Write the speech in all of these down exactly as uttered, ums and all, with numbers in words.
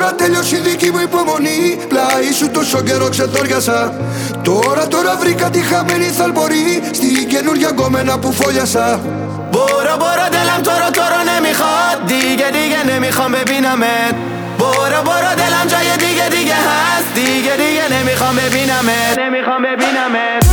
τώρα τέλειωσε η δική μου υπομονή. Πλάι σου τόσο καιρό ξεθόριασα. Τώρα τώρα βρήκα τη χαμένη θαλπορή στην καινούργια γκόμενα που φόλιασα. برو برو دلم تو رو تو رو نمیخواد دیگه دیگه نمیخوام ببینمت. برو برو دلم جای دیگه دیگه هست دیگه دیگه نمیخوام ببینمت نمیخوام ببینمت.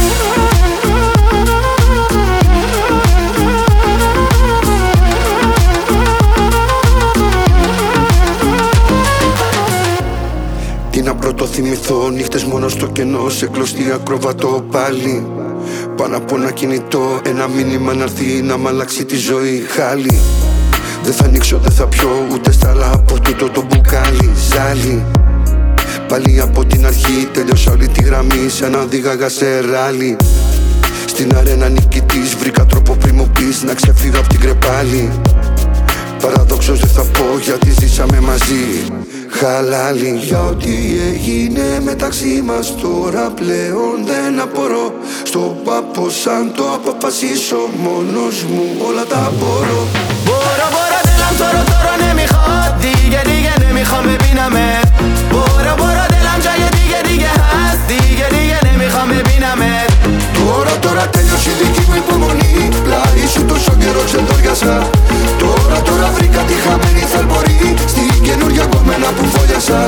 Τι να πρωτοθυμηθώ, νύχτες μόνο στο κενό, σε κλωστή ακροβατό πάλι. Πάνω από ένα κινητό, ένα μήνυμα να έρθει να μ' αλλάξει τη ζωή. Χάλι, δεν θα ανοίξω, δεν θα πιω ούτε στάλα από τούτο το μπουκάλι. Ζάλι, πάλι από την αρχή τέλειωσα όλη τη γραμμή σαν να οδήγαγα σε ράλι. Στην αρένα νικητής βρήκα τρόπο πριν μου πεις να ξεφύγω απ' την κρεπάλη. Παραδόξως δεν θα πω γιατί ζήσαμε μαζί. Χαλάλι, για ό,τι έγινε μεταξύ μας τώρα πλέον δεν απορώ. Στο πάπο σαν το αποφασίσω μόνος μου όλα τα μπορώ. برو برو دلم تو رو تو رو نمیخواد دیگه دیگه نمیخوام ببینمت. برو برو دلم جای دیگه دیگه هست دیگه دیگه نمیخوام ببینمت. Τώρα τώρα τέλειωσε η δική μου υπομονή. Πλάι σου τόσο καιρό ξεντόριασα. Τώρα τώρα βρήκα τη χαμένη θαλπορή στην καινούργια γκόμενα που φόλιασα.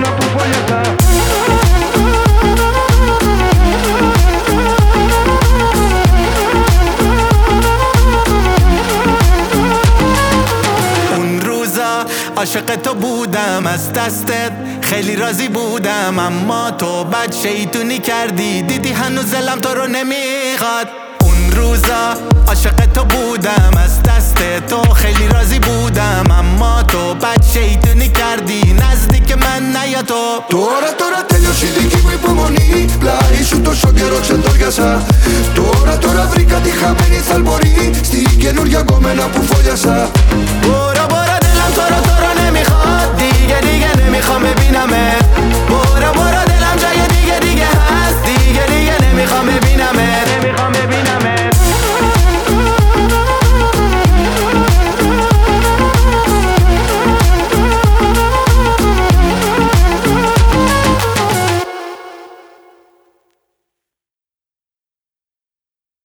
عاشق تو بودم از دستت خیلی راضی بودم اما تو بد شیطونی کردی دیدی هنوز دلم تو رو نمیخواد. اون روزا عاشق تو بودم از دست تو خیلی راضی بودم اما تو بد شیطونی کردی نزدیک من نیا تو. Τώρα τώρα τέλειωσε η δική μου υπομονή. Πλάι σου τόσο καιρό ξεντόριασα. Τώρα τώρα βρήκα τη χαμένη θαλπορή στην καινούργια γκόμενα που φόλιασα. برو برو دلم تو رو